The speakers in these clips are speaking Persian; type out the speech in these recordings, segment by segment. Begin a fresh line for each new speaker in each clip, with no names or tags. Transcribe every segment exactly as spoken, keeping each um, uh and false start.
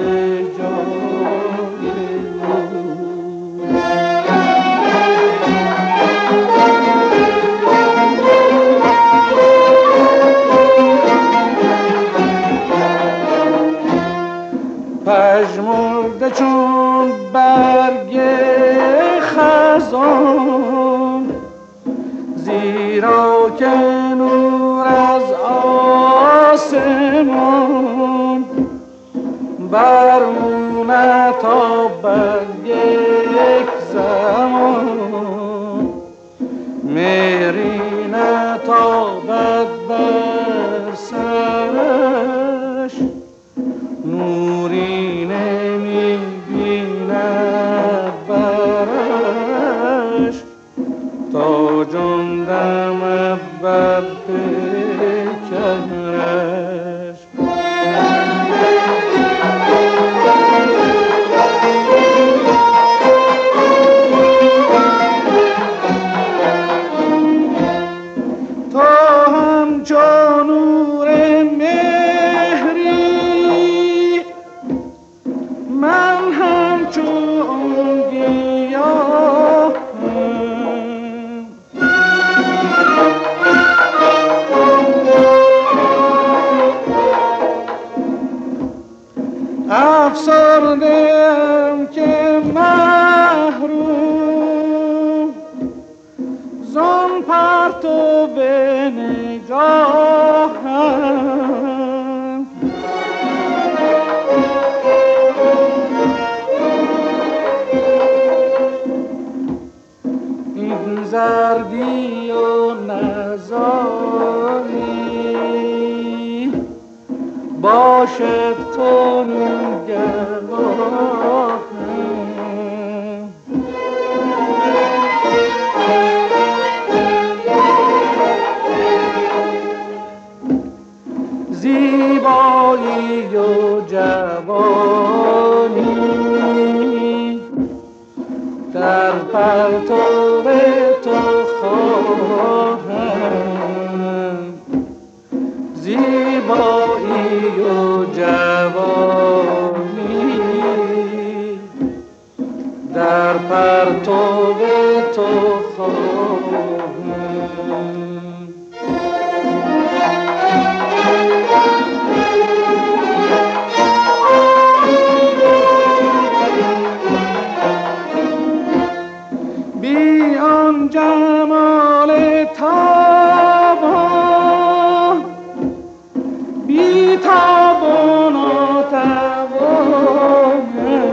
به جای پژمرده چون برگ خزان، زیرا که نور از آسمان برمونه تا بر یک زمان، میرینه تا بد بر سرش، نوری نمی بیند برش، تا جان دمد بر پیکرش. تا همچون نور مهری، من همچون گیاهم، افسرده‌ام که محروم زان پرتو نگاهم. این زردی و نزاری باشد کنون گواهم. زیبایی و جوانی در پرتو تو خواهم، زیبایی و جوانی در پرتو تو خواهم. بی آن جمال تابان، بی تاب و ناتوانم،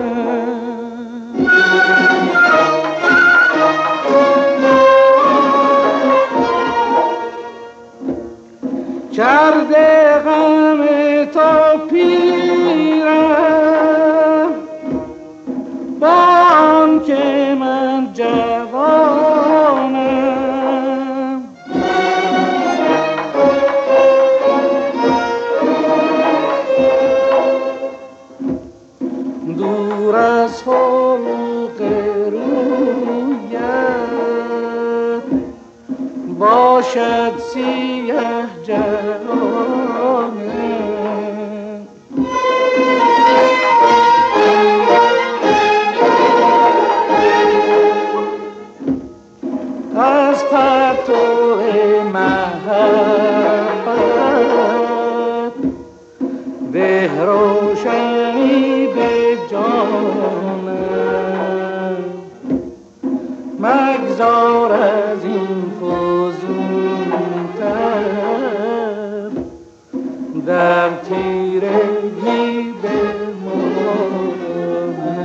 کرده غم تو پیرم با آن که من جوانم. دور از فروغ رویت باشد سیه جهانم. از پرتو محبت ده روشنی به جانم، مگذار از این فزون تب در تیرگی بمانم.